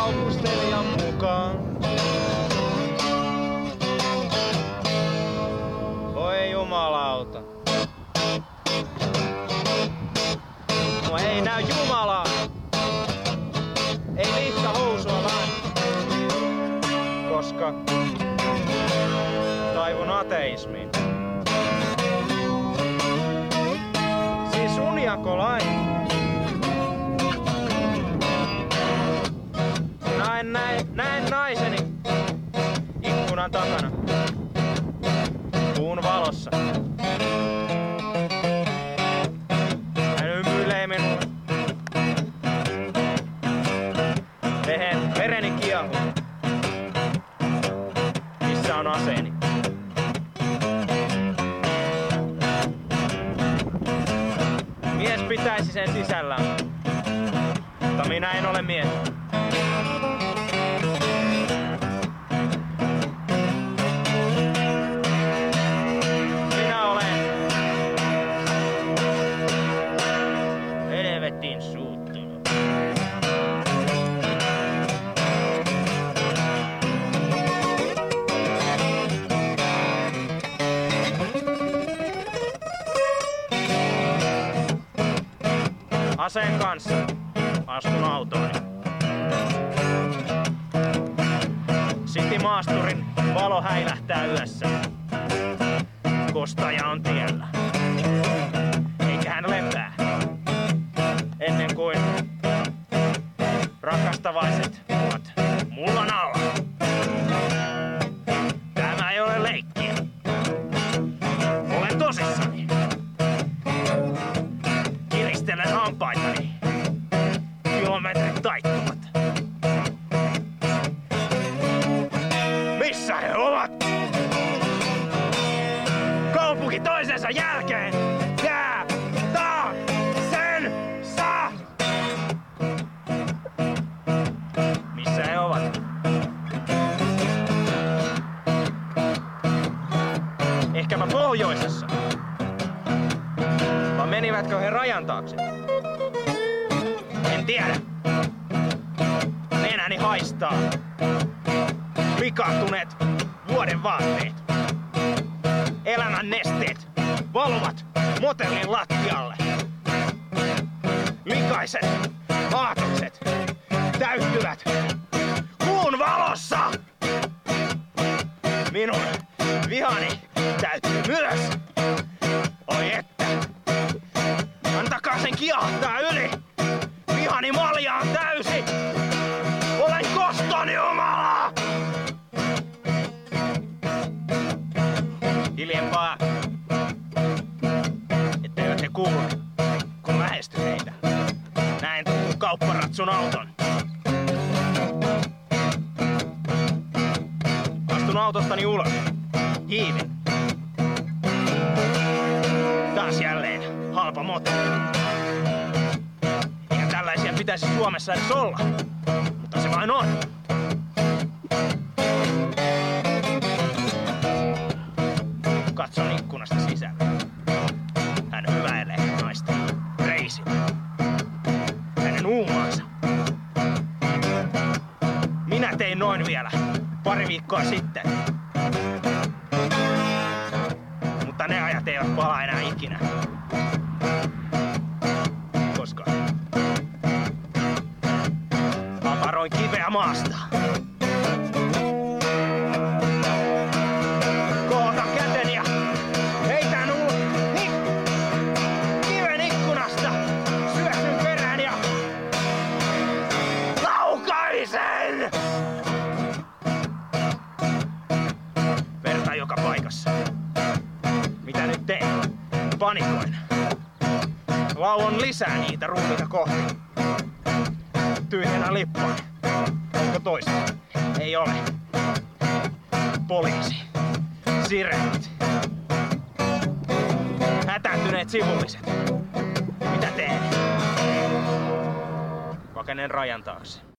kaupustelijan mukaan. Voi jumalauta. No ei näy Jumalaa. Ei liittä housua vaan. Koska taivun ateismiin. Siis uniakolain. Näen naiseni ikkunan takana. Kuun valossa. Hän ymyilee minulle. Vereni kiehuu. Missä on aseeni? Mies pitäisi sen sisällään. Mutta minä en ole mies. Minä olen helvetin suuttunut. Aseen kanssa astun autooni. City maasturin valo häilähtää yössä. Kostaja on tiellä. Eikä hän lepää. Ennen kuin rakastavaiset ovat mullan alla. Tämä ei ole leikkiä. Olen tosissani. Kiristelen hampaitani. Kilometrit taittuvat. Missä he ovat? Kaupunki toisensa jälkeen jää taaksensa! Missä he ovat? Ehkäpä pohjoisessa. Vai menivätkö he rajan taakse? En tiedä. Nenäni haistaa. Likahtuneet vuoden vaatteet. Elämän nesteet valuvat motellin lattialle. Likaiset aatokset täyttyvät kuun valossa. Minun vihani täyttyy myös. Oi että. Antakaa sen kiahtaa yli. Vihani malja on täysi. Olen koston Jumala! Hiljempaa. Etteivät he kuule, kun lähesty heitä. Näen kaupparatsun auton. Astun autostani ulos. Hiivin. Taas jälleen halpa motelli. Eikä tällaisia pitäisi Suomessa edes olla. Mutta se vain on. Katson ikkunasta sisälle. Hän hyväilee naista reisillä. Hänen uumaansa. Minä tein noin vielä pari viikkoa sitten. Mutta ne ajat eivät palaa enää ikinä. Koska aparoin kiveä maasta. Kohotan käteni ja heitän kiven ikkunasta. Syöksyn perään ja laukaisen! Verta joka paikassa. Mitä nyt teen? Panikoin. Lauon lisää niitä ruumiita kohti. Tyhjänä lippaan. Onko toista? Ei ole. Poliisi. Sirenit. Hätääntyneet sivulliset. Mitä teen? Pakenen rajan taakse.